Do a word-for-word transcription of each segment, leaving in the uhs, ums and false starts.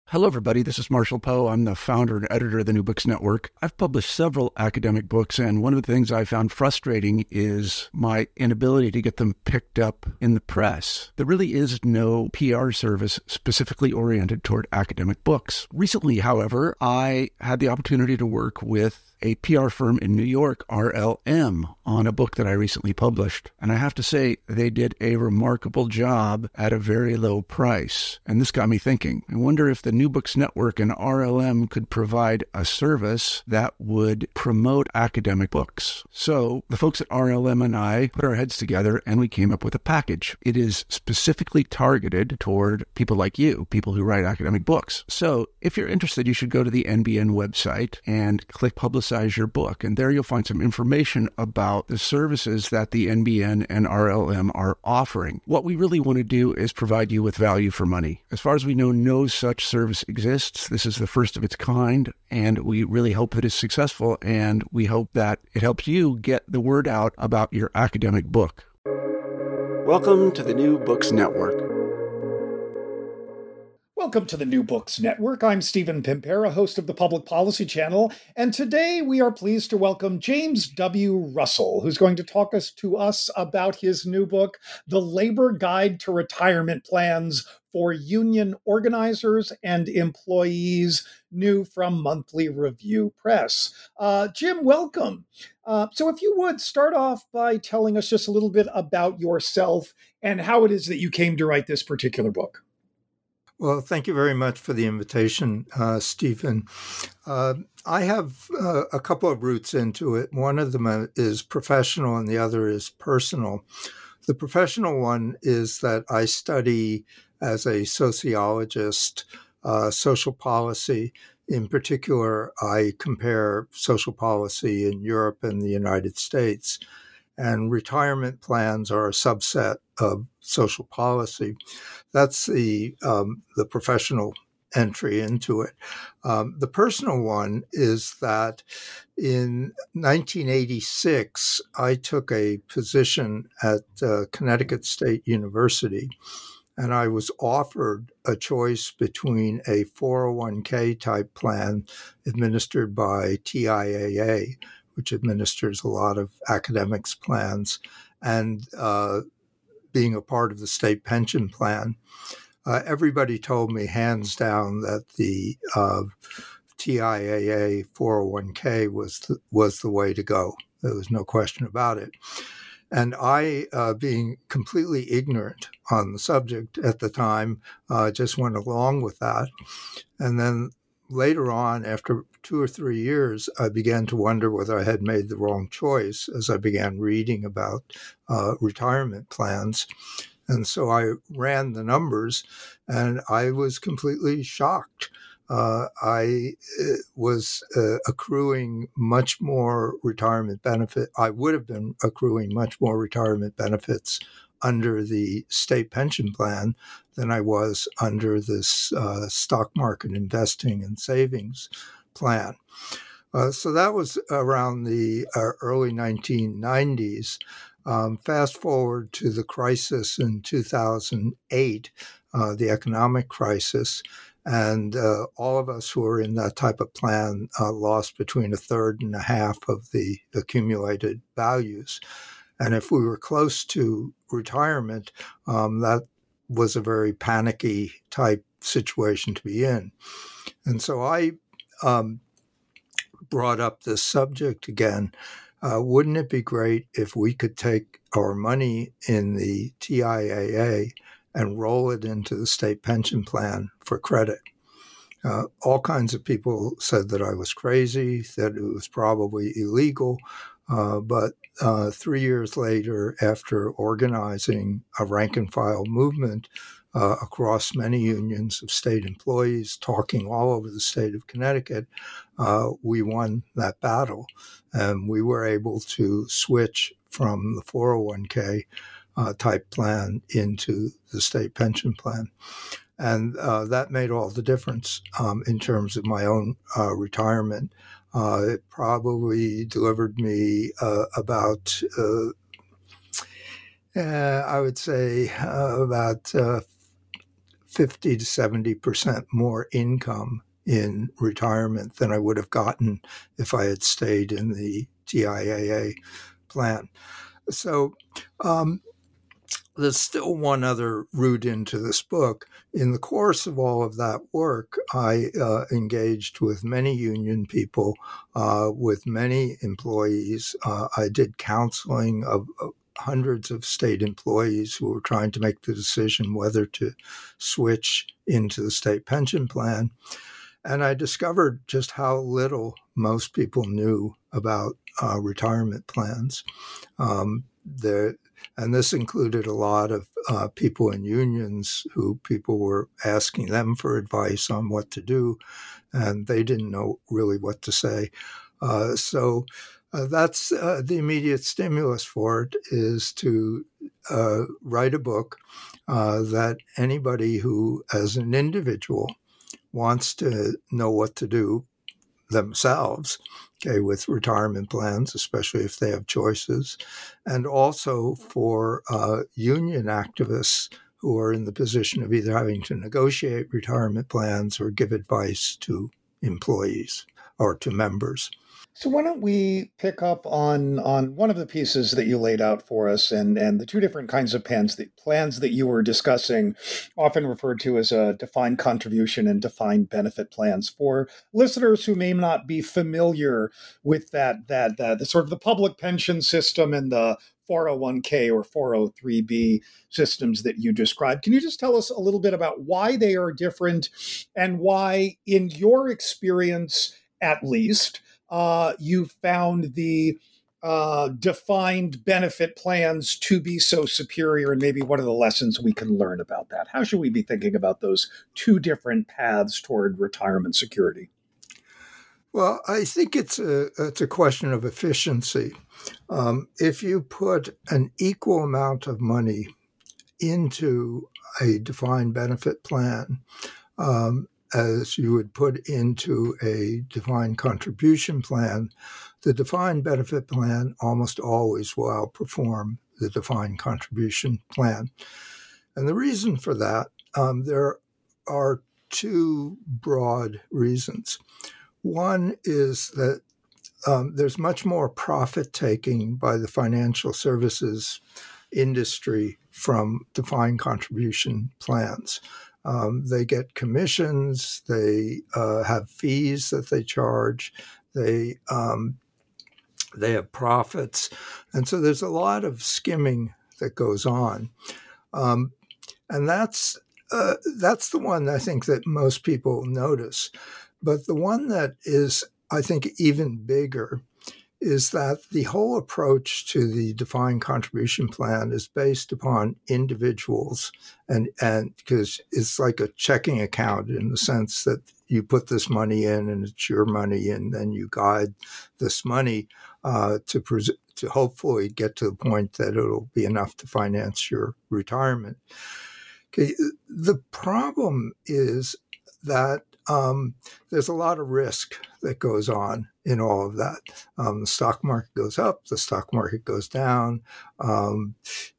Hello, everybody. This is Marshall Poe. I'm the founder and editor of the New Books Network. I've published several academic books, and one of the things I found frustrating is my inability to get them picked up in the press. There really is no P R service specifically oriented toward academic books. Recently, however, I had the opportunity to work with a P R firm in New York, R L M, on a book that I recently published. And I have to say, they did a remarkable job at a very low price. And this got me thinking. I wonder if the New Books Network and R L M could provide a service that would promote academic books. So the folks at R L M and I put our heads together and we came up with a package. It is specifically targeted toward people like you, people who write academic books. So if you're interested, you should go to the N B N website and click Publicize your book. And there you'll find some information about the services that the N B N and R L M are offering. What we really want to do is provide you with value for money. As far as we know, no such service exists. This is the first of its kind, and we really hope that it's successful, and we hope that it helps you get the word out about your academic book. Welcome to the New Books Network. Welcome to the New Books Network. I'm Stephen Pimpera, host of the Public Policy Channel, and today we are pleased to welcome James W. Russell, who's going to talk us to us about his new book, The Labor Guide to Retirement Plans for Union Organizers and Employees, new from Monthly Review Press. Uh, Jim, welcome. Uh, so if you would start off by telling us just a little bit about yourself and how it is that you came to write this particular book. Well, thank you very much for the invitation, uh, Stephen. Uh, I have uh, a couple of routes into it. One of them is professional and the other is personal. The professional one is that I study as a sociologist uh, social policy. In particular, I compare social policy in Europe and the United States. And retirement plans are a subset of social policy. That's the um, the professional entry into it. Um, the personal one is that in nineteen eighty-six, I took a position at uh, Connecticut State University, and I was offered a choice between a four oh one k type plan administered by T I A A, which administers a lot of academics plans, and uh, being a part of the state pension plan. Uh, everybody told me hands down that the uh, T I A A four oh one k was the, was the way to go. There was no question about it. And I, uh, being completely ignorant on the subject at the time, uh, just went along with that. And then later on, after two or three years, I began to wonder whether I had made the wrong choice as I began reading about uh, retirement plans. And so I ran the numbers, and I was completely shocked. Uh, I uh, was uh, accruing much more retirement benefit. I would have been accruing much more retirement benefits under the state pension plan than I was under this uh, stock market investing and savings plan. Uh, so that was around the uh, early nineteen nineties. Um, fast forward to the crisis in two thousand eight, uh, the economic crisis, and uh, all of us who were in that type of plan uh, lost between a third and a half of the accumulated values. And if we were close to retirement, um, that was a very panicky type situation to be in. And so I um, brought up this subject again. Uh, wouldn't it be great if we could take our money in the T I A A and roll it into the state pension plan for credit? Uh, all kinds of people said that I was crazy, that it was probably illegal. Uh, but uh, three years later, after organizing a rank and file movement uh, across many unions of state employees, talking all over the state of Connecticut, uh, we won that battle. And we were able to switch from the four oh one k uh, type plan into the state pension plan. And uh, that made all the difference um, in terms of my own uh, retirement. Uh, it probably delivered me uh, about, uh, uh, I would say, uh, about uh, fifty to seventy percent more income in retirement than I would have gotten if I had stayed in the T I A A plan. So um, there's still one other route into this book. In the course of all of that work, I uh, engaged with many union people, uh, with many employees. Uh, I did counseling of, of hundreds of state employees who were trying to make the decision whether to switch into the state pension plan. And I discovered just how little most people knew about uh, retirement plans. Um, there, and this included a lot of uh, people in unions who people were asking them for advice on what to do, and they didn't know really what to say. Uh, so uh, that's uh, the immediate stimulus for it, is to uh, write a book uh, that anybody who, as an individual, wants to know what to do themselves, okay, with retirement plans, especially if they have choices, and also for uh, union activists who are in the position of either having to negotiate retirement plans or give advice to employees or to members. So why don't we pick up on on one of the pieces that you laid out for us, and, and the two different kinds of plans, the plans that you were discussing, often referred to as a defined contribution and defined benefit plans. For listeners who may not be familiar with that, that, that the sort of the public pension system and the four oh one k or four oh three b systems that you described, can you just tell us a little bit about why they are different and why, in your experience at least, Uh, you found the uh, defined benefit plans to be so superior, and maybe what are the lessons we can learn about that? How should we be thinking about those two different paths toward retirement security? Well, I think it's a it's a question of efficiency. Um, if you put an equal amount of money into a defined benefit plan, um, as you would put into a defined contribution plan, the defined benefit plan almost always will outperform the defined contribution plan. And the reason for that, um, there are two broad reasons. One is that um, there's much more profit-taking by the financial services industry from defined contribution plans. Um, they get commissions, they uh, have fees that they charge, they um, they have profits. And so there's a lot of skimming that goes on. Um, and that's uh, that's the one I think that most people notice. But the one that is, I think, even bigger is that the whole approach to the defined contribution plan is based upon individuals, and and because it's like a checking account in the sense that you put this money in and it's your money, and then you guide this money uh, to pres- to hopefully get to the point that it'll be enough to finance your retirement. Okay, the problem is that um, there's a lot of risk that goes on in all of that. Um, the stock market goes up, the stock market goes down. Um,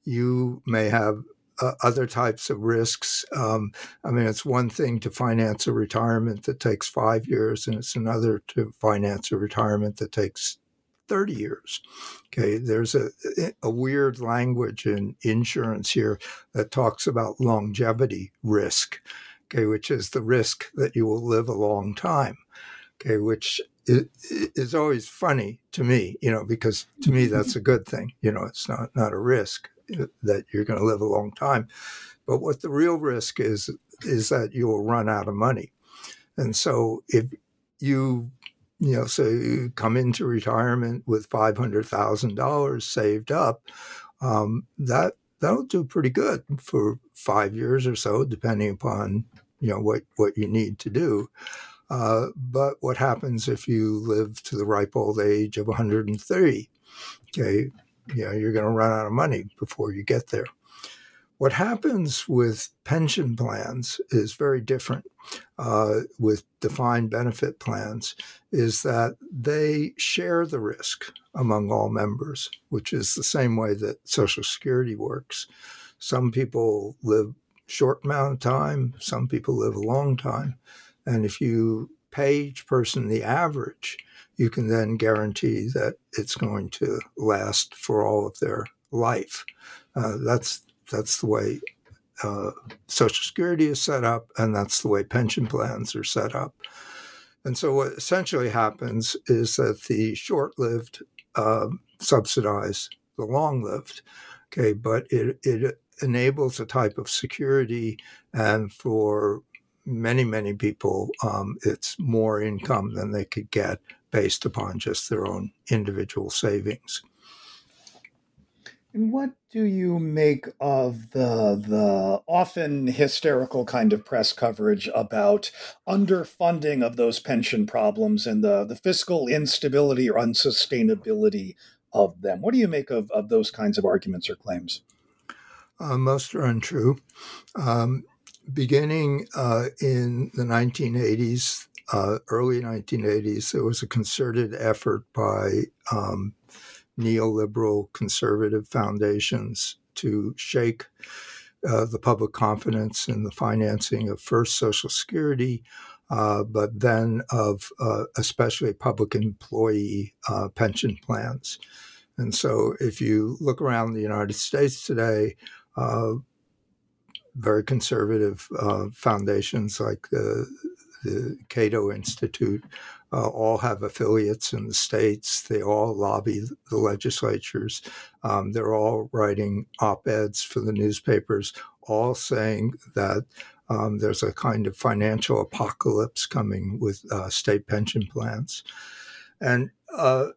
you may have uh, other types of risks. Um, I mean, it's one thing to finance a retirement that takes five years, and it's another to finance a retirement that takes thirty years. Okay, there's a, a weird language in insurance here that talks about longevity risk, okay, which is the risk that you will live a long time, okay, which is, is always funny to me, you know, because to me that's a good thing. You know, it's not, not a risk that you're going to live a long time. But what the real risk is, is that you will run out of money. And so if you, you know, so you come into retirement with five hundred thousand dollars saved up, um, that that'll do pretty good for five years or so, depending upon, you know, what, what you need to do. Uh, but what happens if you live to the ripe old age of one hundred thirty? Okay, you know, you're going to run out of money before you get there. What happens with pension plans is very different. Uh, with defined benefit plans is that they share the risk among all members, which is the same way that Social Security works. Some people live, short amount of time. Some people live a long time. And if you pay each person the average, you can then guarantee that it's going to last for all of their life. Uh, that's that's the way uh, Social Security is set up, and that's the way pension plans are set up. And so what essentially happens is that the short-lived uh, subsidize the long-lived, okay, but it, it enables a type of security, and for many, many people, um, it's more income than they could get based upon just their own individual savings. And what do you make of the the often hysterical kind of press coverage about underfunding of those pension problems and the, the fiscal instability or unsustainability of them? What do you make of, of those kinds of arguments or claims? Uh, most are untrue. Um, beginning uh, in the nineteen eighties, uh, early nineteen eighties, there was a concerted effort by um, neoliberal conservative foundations to shake uh, the public confidence in the financing of first Social Security, uh, but then of uh, especially public employee uh, pension plans. And so if you look around the United States today, uh, very conservative uh, foundations like the, the Cato Institute Uh, all have affiliates in the states. They all lobby the legislatures. Um, they're all writing op-eds for the newspapers, all saying that um, there's a kind of financial apocalypse coming with uh, state pension plans. And uh,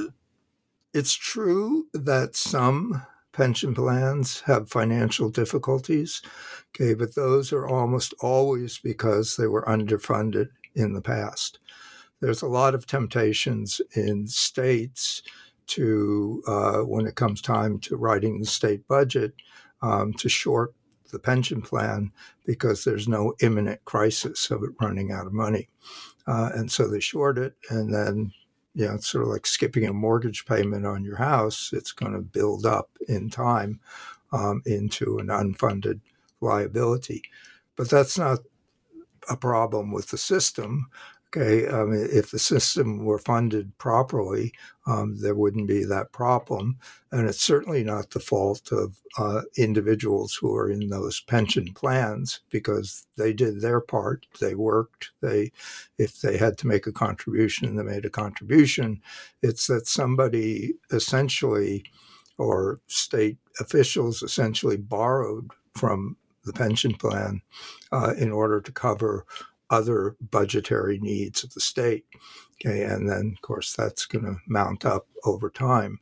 it's true that some pension plans have financial difficulties, okay, but those are almost always because they were underfunded in the past. There's a lot of temptations in states to, uh, when it comes time to writing the state budget, um, to short the pension plan because there's no imminent crisis of it running out of money. Uh, and so they short it, and then, you know, it's sort of like skipping a mortgage payment on your house. It's going to build up in time um, into an unfunded liability. But that's not a problem with the system. Okay, I mean, if the system were funded properly, um, there wouldn't be that problem. And it's certainly not the fault of uh, individuals who are in those pension plans because they did their part. They worked. They, if they had to make a contribution, they made a contribution. It's that somebody essentially, or state officials essentially borrowed from the pension plan uh, in order to cover other budgetary needs of the state. Okay, and then, of course, that's going to mount up over time.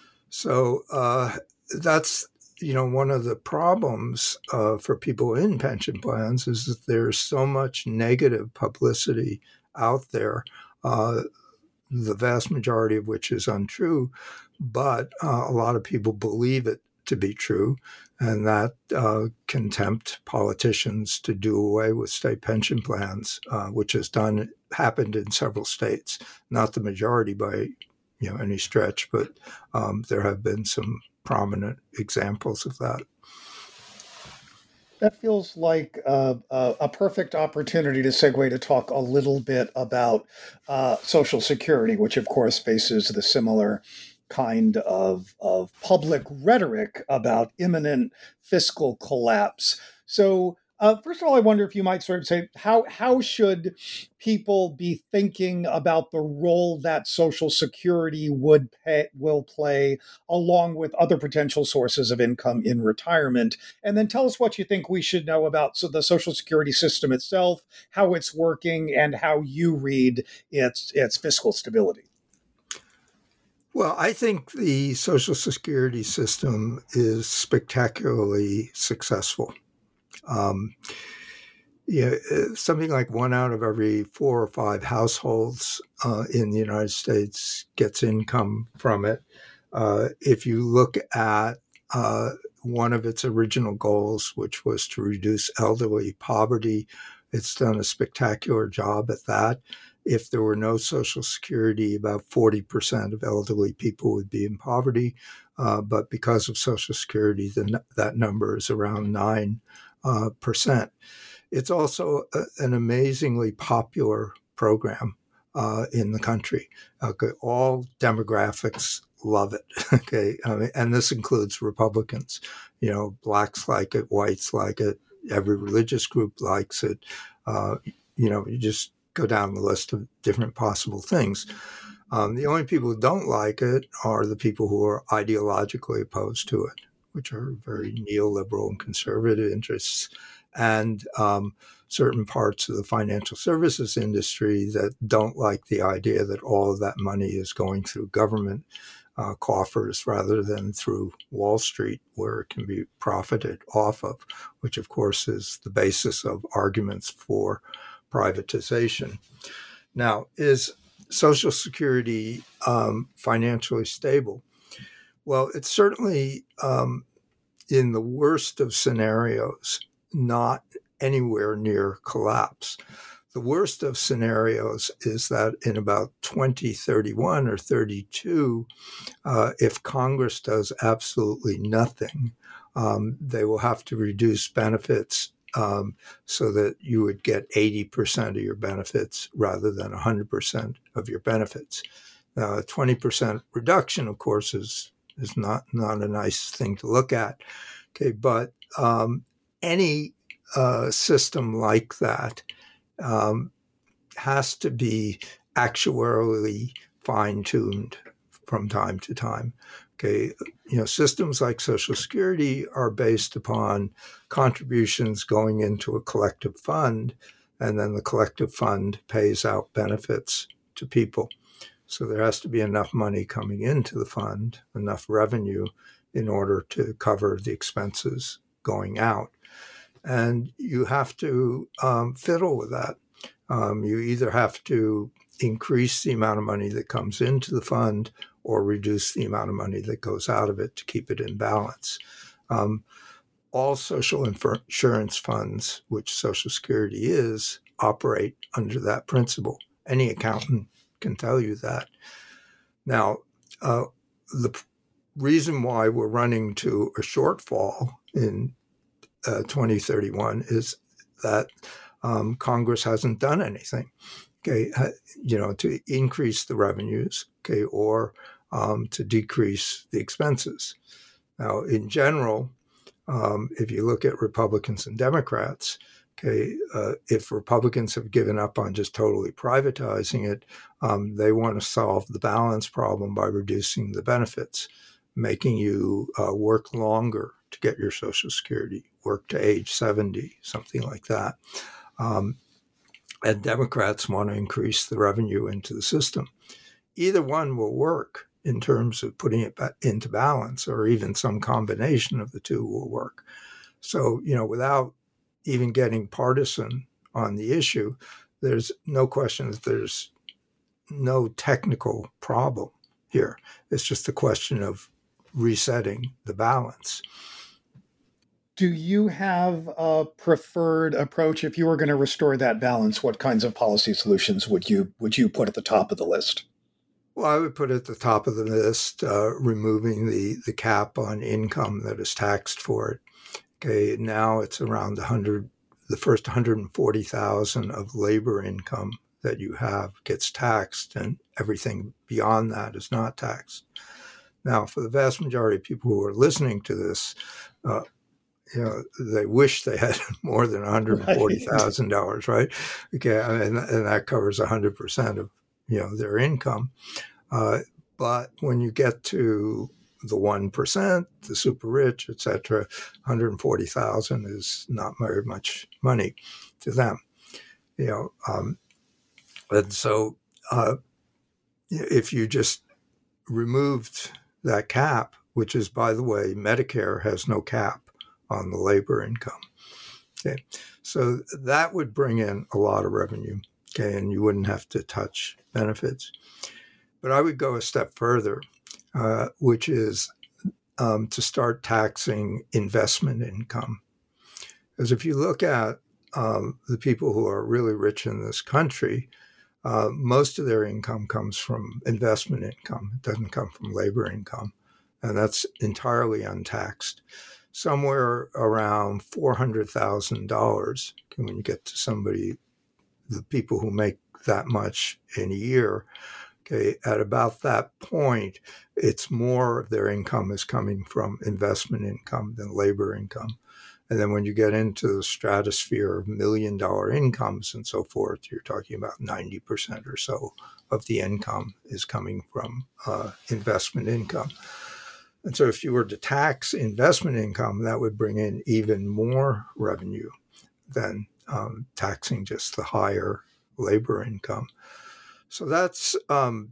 So uh, that's, you know, one of the problems uh, for people in pension plans is that there's so much negative publicity out there, uh, the vast majority of which is untrue, but uh, a lot of people believe it to be true, and that uh, can tempt politicians to do away with state pension plans, uh, which has done happened in several states. Not the majority by you know any stretch, but um, there have been some prominent examples of that. That feels like uh, a, a perfect opportunity to segue to talk a little bit about uh, Social Security, which of course faces the similar kind of, of public rhetoric about imminent fiscal collapse. So uh, first of all, I wonder if you might sort of say, how, how should people be thinking about the role that Social Security would pay, will play along with other potential sources of income in retirement? And then tell us what you think we should know about so the Social Security system itself, how it's working, and how you read its, its fiscal stability. Well, I think the Social Security system is spectacularly successful. Um, you know, something like one out of every four or five households uh, in the United States gets income from it. Uh, if you look at uh, one of its original goals, which was to reduce elderly poverty, it's done a spectacular job at that. If there were no Social Security, about forty percent of elderly people would be in poverty. Uh, but because of Social Security, the, that number is around nine uh, percent. It's also a, an amazingly popular program uh, in the country. Okay, all demographics love it. Okay, I mean, and this includes Republicans. You know, blacks like it, whites like it, every religious group likes it. Uh, you know, you just go down the list of different possible things. Um, the only people who don't like it are the people who are ideologically opposed to it, which are very neoliberal and conservative interests, and um, certain parts of the financial services industry that don't like the idea that all of that money is going through government uh, coffers rather than through Wall Street, where it can be profited off of, which of course is the basis of arguments for privatization. Now, is Social Security um, financially stable? Well, it's certainly, um, in the worst of scenarios, not anywhere near collapse. The worst of scenarios is that in about twenty thirty-one or thirty-two, uh, if Congress does absolutely nothing, um, they will have to reduce benefits um, so that you would get eighty percent of your benefits rather than one hundred percent of your benefits. Now, a twenty percent reduction, of course, is is not, not a nice thing to look at. Okay, but um, any uh, system like that um, has to be actuarially fine-tuned from time to time. Okay, you know, systems like Social Security are based upon contributions going into a collective fund, and then the collective fund pays out benefits to people. So there has to be enough money coming into the fund, enough revenue in order to cover the expenses going out. And you have to um, fiddle with that. Um, you either have to increase the amount of money that comes into the fund or reduce the amount of money that goes out of it to keep it in balance. Um, all social insurance funds, which Social Security is, operate under that principle. Any accountant can tell you that. Now, uh, the p- reason why we're running to a shortfall in uh, twenty thirty-one is that um, Congress hasn't done anything, okay, uh, you know, to increase the revenues, okay, or um, to decrease the expenses. Now, in general, um, if you look at Republicans and Democrats, okay, uh, if Republicans have given up on just totally privatizing it, um, they want to solve the balance problem by reducing the benefits, making you uh, work longer to get your Social Security, work to age seventy, something like that. Um, and Democrats want to increase the revenue into the system. Either one will work in terms of putting it back into balance, or even some combination of the two will work. So, you know, without even getting partisan on the issue, there's no question that there's no technical problem here. It's just a question of resetting the balance. Do you have a preferred approach? If you were going to restore that balance, what kinds of policy solutions would you would you put at the top of the list? Well, I would put at the top of the list uh, removing the, the cap on income that is taxed for it. Okay, now it's around one hundred, the first one hundred forty thousand of labor income that you have gets taxed, and everything beyond that is not taxed. Now, for the vast majority of people who are listening to this, uh, you know, they wish they had more than one hundred forty thousand dollars, right? Okay, and, and that covers one hundred percent of, you know, their income. Uh, but when you get to the one percent, the super rich, et cetera, one hundred forty thousand is not very much money to them, you know. Um, and so uh, if you just removed that cap, which is, by the way, Medicare has no cap on the labor income. Okay, so that would bring in a lot of revenue. Okay, and you wouldn't have to touch benefits. But I would go a step further, uh, which is um, to start taxing investment income. Because if you look at um, the people who are really rich in this country, uh, most of their income comes from investment income. It doesn't come from labor income, and that's entirely untaxed. somewhere around four hundred thousand dollars. When you get to somebody, the people who make that much in a year, okay, at about that point, it's more of their income is coming from investment income than labor income. And then when you get into the stratosphere of million dollar incomes and so forth, you're talking about ninety percent or so of the income is coming from uh, investment income. And so if you were to tax investment income, that would bring in even more revenue than um, taxing just the higher labor income. So that's um,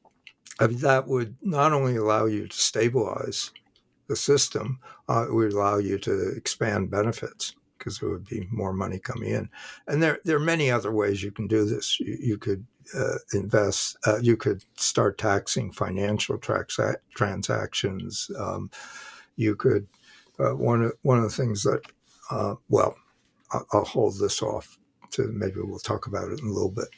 I mean, that would not only allow you to stabilize the system, uh, it would allow you to expand benefits because there would be more money coming in. And there, there are many other ways you can do this. You, you could uh, invest, uh, you could start taxing financial tra- transactions. Um, you could, uh, one, of, one of the things that, uh, well, I'll, I'll hold this off to maybe we'll talk about it in a little bit.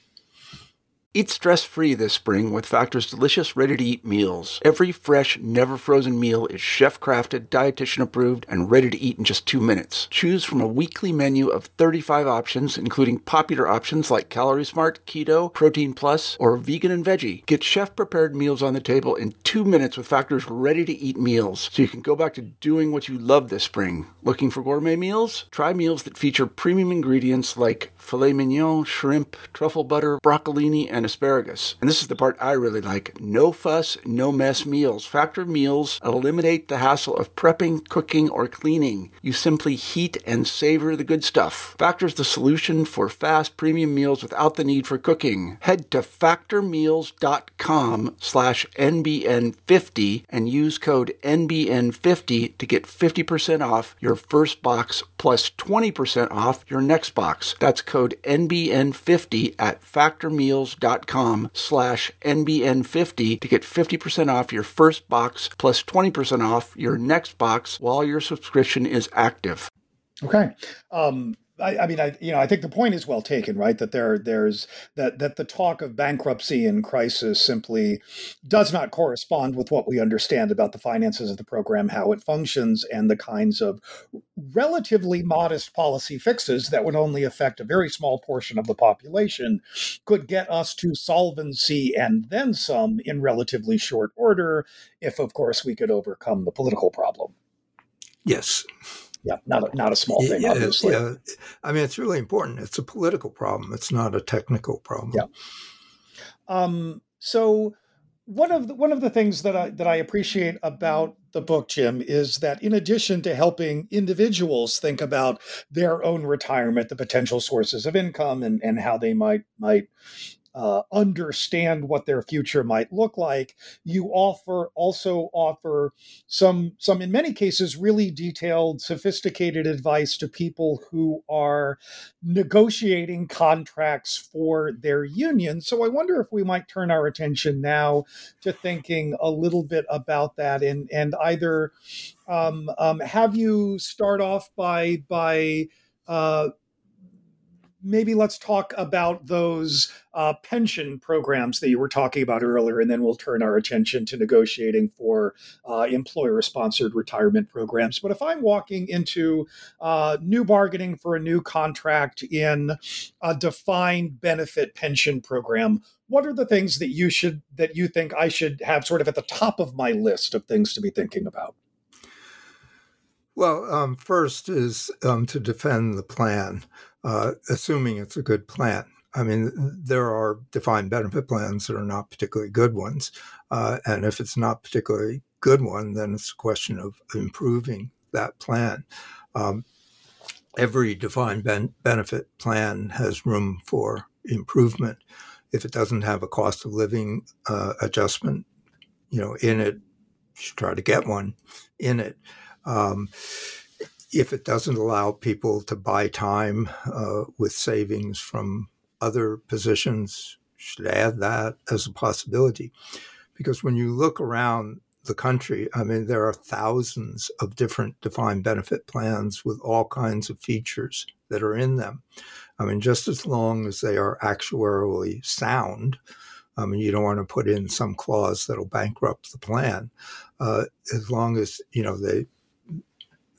Eat stress-free this spring with Factor's delicious, ready-to-eat meals. Every fresh, never-frozen meal is chef-crafted, dietitian-approved, and ready to eat in just two minutes. Choose from a weekly menu of thirty-five options, including popular options like Calorie Smart, Keto, Protein Plus, or Vegan and Veggie. Get chef-prepared meals on the table in two minutes with Factor's ready-to-eat meals, so you can go back to doing what you love this spring. Looking for gourmet meals? Try meals that feature premium ingredients like filet mignon, shrimp, truffle butter, broccolini, and asparagus. And this is the part I really like. No fuss, no mess meals. Factor meals eliminate the hassle of prepping, cooking, or cleaning. You simply heat and savor the good stuff. Factor's the solution for fast premium meals without the need for cooking. Head to factormeals.com slash NBN50 and use code N B N fifty to get fifty percent off your first box plus twenty percent off your next box. That's code N B N fifty at factormeals.com slash N B N fifty to get fifty percent off your first box plus twenty percent off your next box while your subscription is active. Okay. Um, I, I mean, I you know, I think the point is well taken, right? That there, there's that that the talk of bankruptcy and crisis simply does not correspond with what we understand about the finances of the program, how it functions, and the kinds of relatively modest policy fixes that would only affect a very small portion of the population could get us to solvency and then some in relatively short order, if, of course, we could overcome the political problem. Yes. Yeah, not a, not a small thing, yeah, obviously. Yeah. I mean, it's really important. It's a political problem. It's not a technical problem. Yeah. Um, so one of the, one of the things that I that I appreciate about the book, Jim, is that in addition to helping individuals think about their own retirement, the potential sources of income, and, and how they might might Uh, understand what their future might look like, you offer also offer some some in many cases really detailed, sophisticated advice to people who are negotiating contracts for their union. So I wonder if we might turn our attention now to thinking a little bit about that, and and either um, um, have you start off by by uh, maybe let's talk about those uh, pension programs that you were talking about earlier, and then we'll turn our attention to negotiating for uh, employer-sponsored retirement programs. But if I'm walking into uh, new bargaining for a new contract in a defined benefit pension program, what are the things that you should that you think I should have sort of at the top of my list of things to be thinking about? Well, um, first is um, to defend the plan, uh, assuming it's a good plan. I mean, there are defined benefit plans that are not particularly good ones. Uh, and if it's not particularly good one, then it's a question of improving that plan. Um, every defined ben- benefit plan has room for improvement. If it doesn't have a cost of living uh, adjustment, you know, in it, you should try to get one in it. Um, if it doesn't allow people to buy time uh, with savings from other positions, you should add that as a possibility. Because when you look around the country, I mean, there are thousands of different defined benefit plans with all kinds of features that are in them. I mean, just as long as they are actuarially sound, I mean, you don't want to put in some clause that'll bankrupt the plan. Uh, as long as, you know, they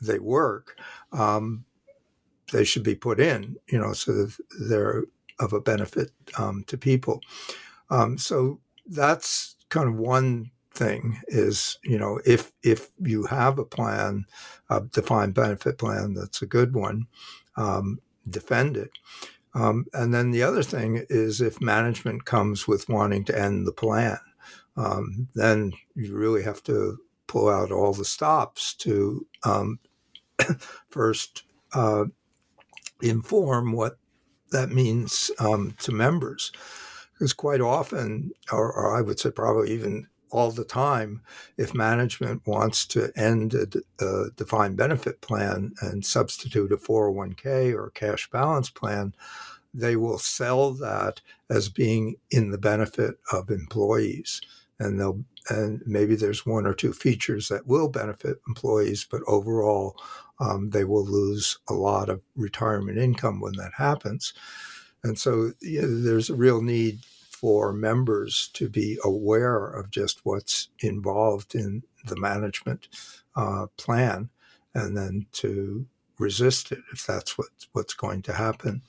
they work, um, they should be put in, you know, so that they're of a benefit um, to people. Um, so that's kind of one thing is, you know, if if you have a plan, a defined benefit plan that's a good one, um, defend it. Um, and then the other thing is if management comes with wanting to end the plan, um, then you really have to pull out all the stops to um, first uh, inform what that means um, to members. Because quite often, or, or I would say probably even all the time, if management wants to end a, a defined benefit plan and substitute a four oh one k or a cash balance plan, they will sell that as being in the benefit of employees. And they'll and maybe there's one or two features that will benefit employees, but overall, um, they will lose a lot of retirement income when that happens. And so you know, there's a real need for members to be aware of just what's involved in the management uh, plan, and then to resist it if that's what, what's going to happen.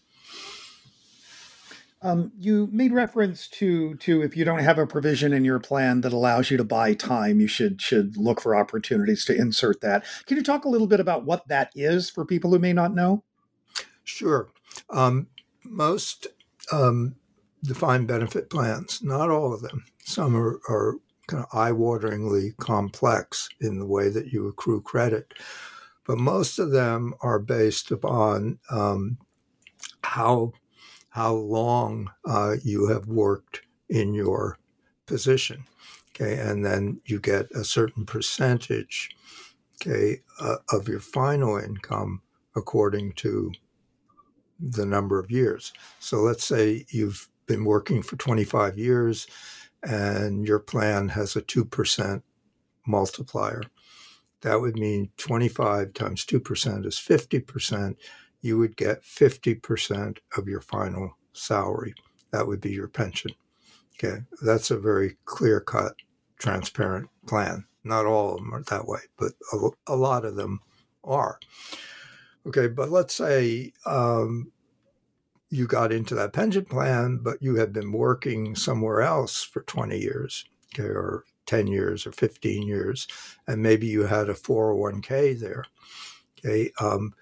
Um, you made reference to to if you don't have a provision in your plan that allows you to buy time, you should should look for opportunities to insert that. Can you talk a little bit about what that is for people who may not know? Sure. Um, most um, defined benefit plans, not all of them. Some are, are kind of eye-wateringly complex in the way that you accrue credit, but most of them are based upon um, how how long uh, you have worked in your position, okay, and then you get a certain percentage, okay, uh, of your final income according to the number of years. So let's say you've been working for twenty-five years and your plan has a two percent multiplier. That would mean twenty-five times two percent is fifty percent. You would get fifty percent of your final salary. That would be your pension. Okay, that's a very clear-cut, transparent plan. Not all of them are that way, but a, a lot of them are. Okay, but let's say um, you got into that pension plan, but you had been working somewhere else for twenty years, okay, or ten years or fifteen years, and maybe you had a four oh one k there. Okay, um,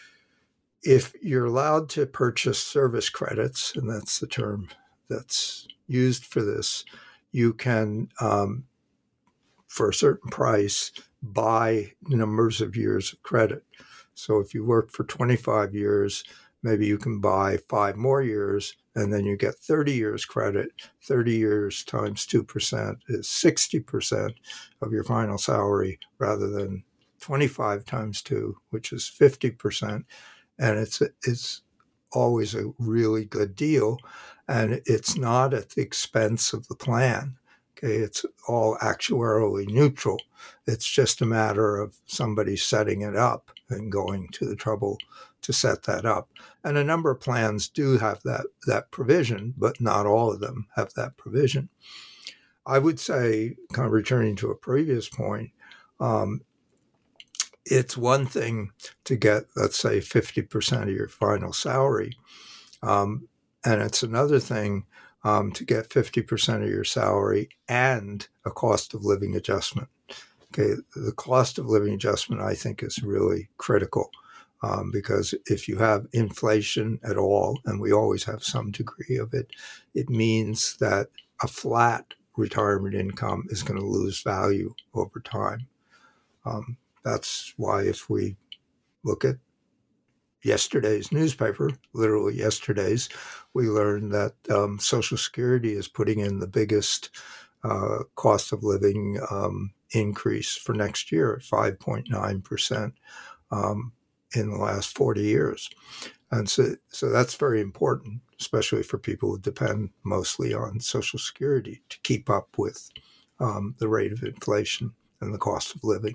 if you're allowed to purchase service credits, and that's the term that's used for this, you can, um, for a certain price, buy numbers of years of credit. So if you work for twenty-five years, maybe you can buy five more years, and then you get thirty years credit. thirty years times two percent is sixty percent of your final salary rather than twenty-five times two, which is fifty percent. And it's it's always a really good deal, and it's not at the expense of the plan. Okay, it's all actuarially neutral. It's just a matter of somebody setting it up and going to the trouble to set that up. And a number of plans do have that that provision, but not all of them have that provision. I would say, kind of returning to a previous point, um, it's one thing to get, let's say, fifty percent of your final salary. Um, and it's another thing um, to get fifty percent of your salary and a cost of living adjustment. Okay, the cost of living adjustment, I think, is really critical um, because if you have inflation at all, and we always have some degree of it, it means that a flat retirement income is going to lose value over time. Um, That's why if we look at yesterday's newspaper, literally yesterday's, we learned that um, Social Security is putting in the biggest uh, cost of living um, increase for next year at five point nine percent um, in the last forty years. And so, so that's very important, especially for people who depend mostly on Social Security to keep up with um, the rate of inflation and the cost of living.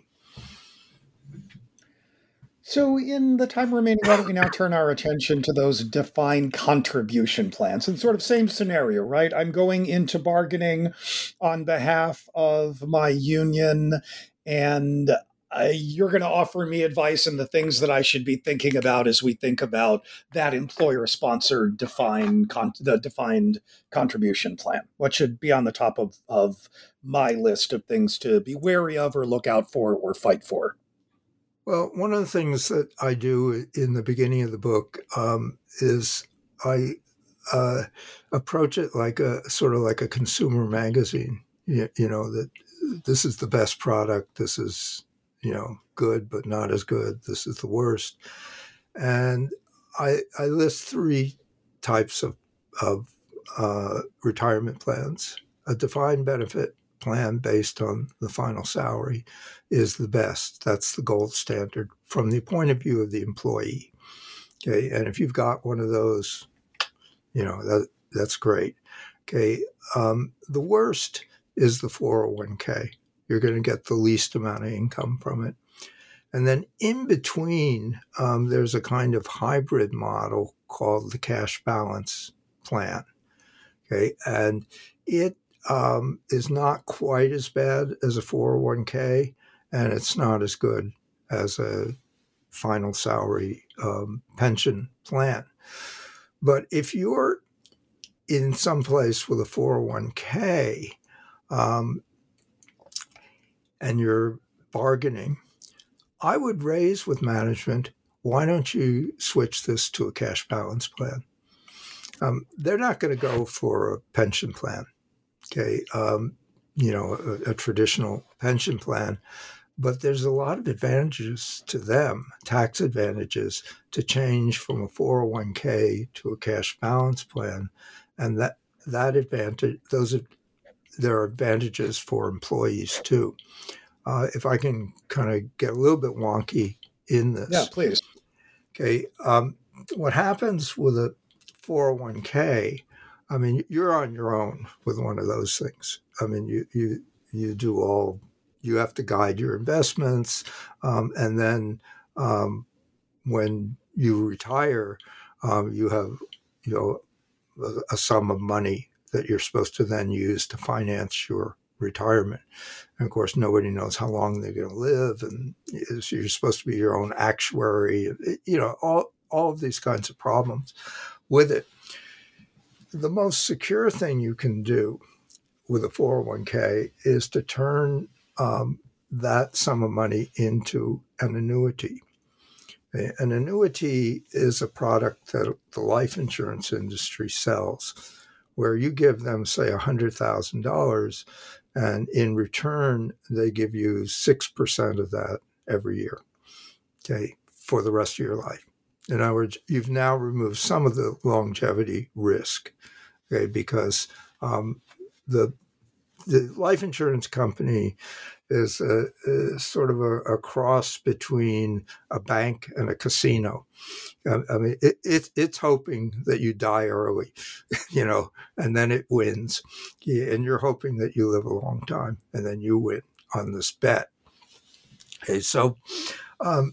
So in the time remaining, why don't we now turn our attention to those defined contribution plans? And sort of same scenario, right? I'm going into bargaining on behalf of my union, and uh, you're going to offer me advice and the things that I should be thinking about as we think about that employer-sponsored defined con- the defined contribution plan. What should be on the top of, of my list of things to be wary of or look out for or fight for? Well, one of the things that I do in the beginning of the book um, is I uh, approach it like a sort of like a consumer magazine. You, you know, that this is the best product. This is, you know, good, but not as good. This is the worst. And I, I list three types of, of uh, retirement plans. A defined benefit plan based on the final salary is the best. That's the gold standard from the point of view of the employee. Okay, and if you've got one of those, you know, that that's great. Okay, um, the worst is the four oh one k. You're going to get the least amount of income from it. And then in between, um, there's a kind of hybrid model called the cash balance plan. Okay, and it um, is not quite as bad as a four oh one k, and it's not as good as a final salary um, pension plan. But if you're in some place with a four oh one k um, and you're bargaining, I would raise with management, why don't you switch this to a cash balance plan? Um, they're not going to go for a pension plan, okay, um, you know, a, a traditional pension plan. But there's a lot of advantages to them, tax advantages, to change from a four oh one k to a cash balance plan. And that that advantage, those are, there are advantages for employees too. Uh, if I can kind of get a little bit wonky in this. Yeah, please. Okay. Um, what happens with a four oh one k, I mean, you're on your own with one of those things. I mean, you you you do all, you have to guide your investments. Um, and then um, when you retire, um, you have, you know, a, a sum of money that you're supposed to then use to finance your retirement. And of course, nobody knows how long they're going to live. And so you're supposed to be your own actuary, you know, all, all of these kinds of problems with it. The most secure thing you can do with a four oh one k is to turn um, that sum of money into an annuity. An annuity is a product that the life insurance industry sells, where you give them, say, one hundred thousand dollars, and in return, they give you six percent of that every year, okay, for the rest of your life. In other words, you've now removed some of the longevity risk, okay, because um, the the life insurance company is, a, is sort of a, a cross between a bank and a casino. I, I mean, it, it, it's hoping that you die early, you know, and then it wins. Yeah, and you're hoping that you live a long time, and then you win on this bet. Okay, so um,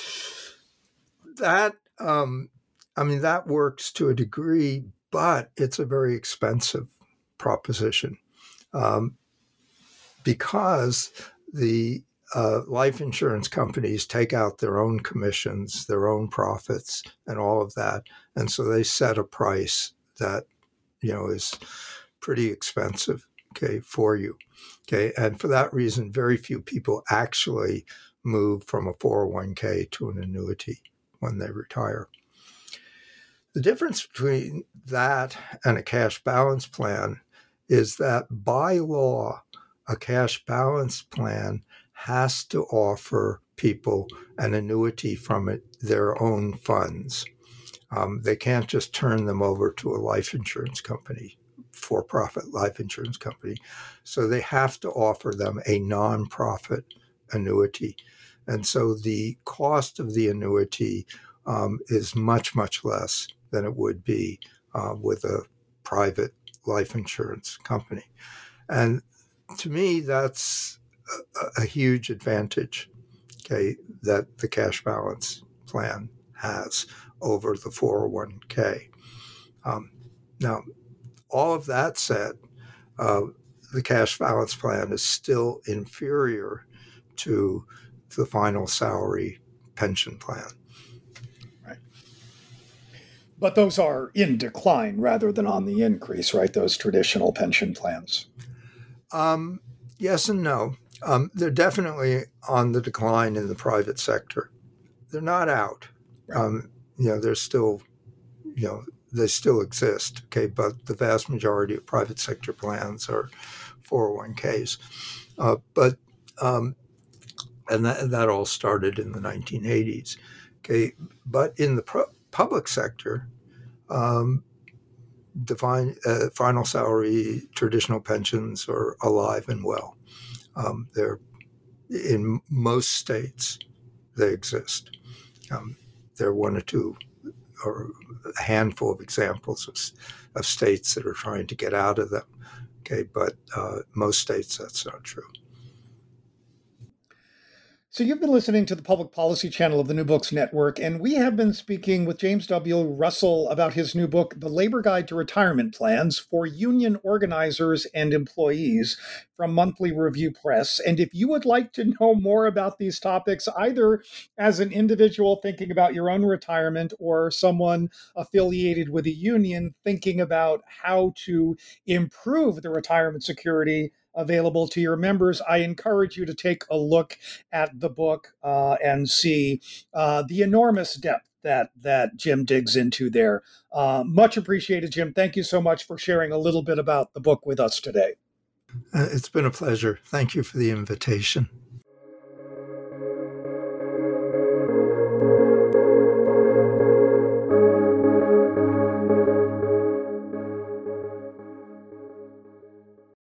that, um, I mean, that works to a degree, but it's a very expensive proposition. Um, because the uh, life insurance companies take out their own commissions, their own profits, and all of that. And so they set a price that, you know, is pretty expensive, okay, for you. Okay. And for that reason, very few people actually move from a four oh one k to an annuity when they retire. The difference between that and a cash balance plan is that by law, a cash balance plan has to offer people an annuity from it, their own funds. Um, they can't just turn them over to a life insurance company, for-profit life insurance company. So they have to offer them a non-profit annuity. And so the cost of the annuity um, is much, much less than it would be uh, with a private life insurance company. And to me, that's a, a huge advantage, okay, that the cash balance plan has over the four oh one k. Um, now, all of that said, uh, the cash balance plan is still inferior to the final salary pension plan. Right. But those are in decline rather than on the increase, right? Those traditional pension plans. Um, yes and no. Um, they're definitely on the decline in the private sector. They're not out. Right. Um, you know, they're still, you know, they still exist. Okay, but the vast majority of private sector plans are four oh one k's. Uh, but um, and that that all started in the nineteen eighties. Okay, but in the pro- public sector, um, define uh, final salary traditional pensions are alive and well. Um, they're in most states they exist. Um, there are one or two or a handful of examples of, of states that are trying to get out of them. Okay, but uh, most states that's not true. So you've been listening to the Public Policy Channel of the New Books Network, and we have been speaking with James W. Russell about his new book, The Labor Guide to Retirement Plans for Union Organizers and Employees, from Monthly Review Press. And if you would like to know more about these topics, either as an individual thinking about your own retirement or someone affiliated with a union thinking about how to improve the retirement security available to your members, I encourage you to take a look at the book uh, and see uh, the enormous depth that that Jim digs into there. Uh, much appreciated, Jim. Thank you so much for sharing a little bit about the book with us today. Uh, it's been a pleasure. Thank you for the invitation.